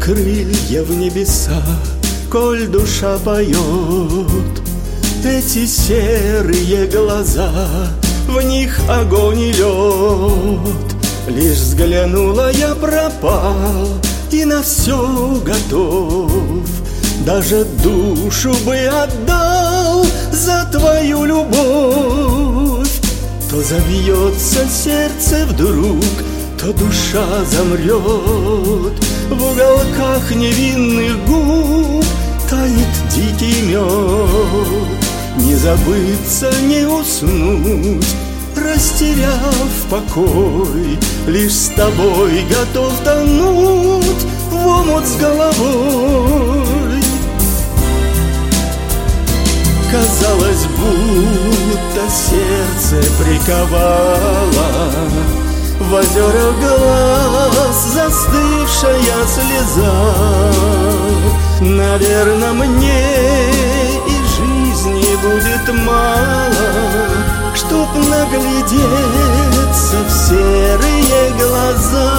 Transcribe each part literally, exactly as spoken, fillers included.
крылья в небеса, коль душа поет. Эти серые глаза, в них огонь и лед. Лишь взглянула, я пропал и на все готов. Даже душу бы отдал за твою любовь. То забьется сердце вдруг, то душа замрет. В уголках невинных губ тает дикий мед. Не забыться, не уснуть, растеряв покой. Лишь с тобой готов тонуть в омут с головой. Казалось, будто сердце приковало в озерах глаз застывшая слеза. Наверно, мне и жизни будет мало, чтоб наглядеться в серые глаза.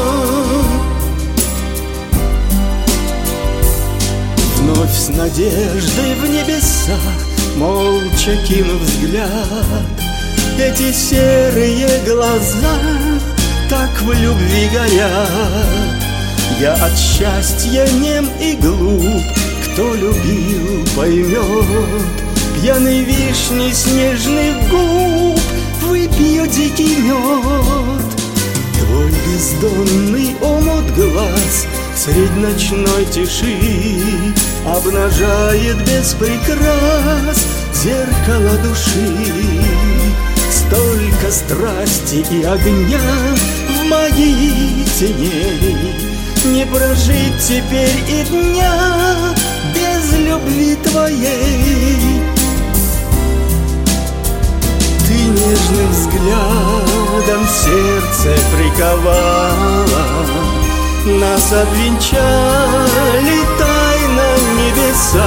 Вновь с надеждой в небеса, молча кинув взгляд, эти серые глаза так в любви горят. Я от счастья нем и глуп, кто любил, поймет. Пьяный вишни снежных губ выпью дикий мед. Твой бездонный омут глаз средь ночной тиши обнажает без прикрас зеркало души. Столько страсти и огня в магии теней, не прожить теперь и дня без любви твоей. Ты нежным взглядом сердце приковала, нас обвенчали тайно небеса.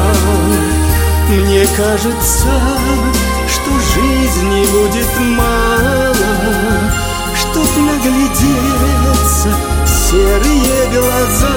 Мне кажется, что жизни будет мало, чтоб наглядеться в серые глаза.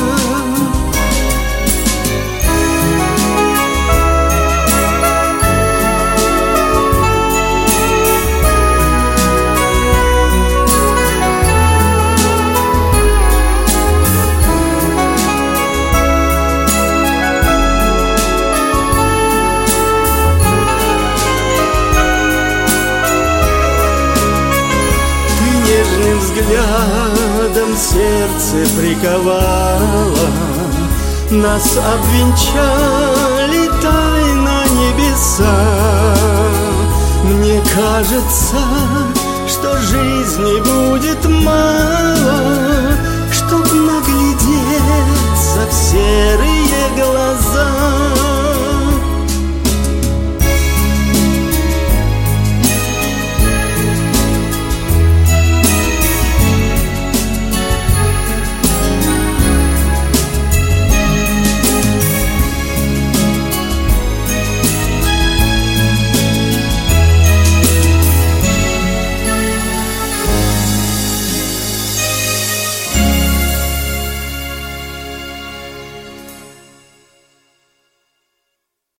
Взглядом сердце приковало, нас обвенчали тайно небеса. Мне кажется, что жизни будет мало,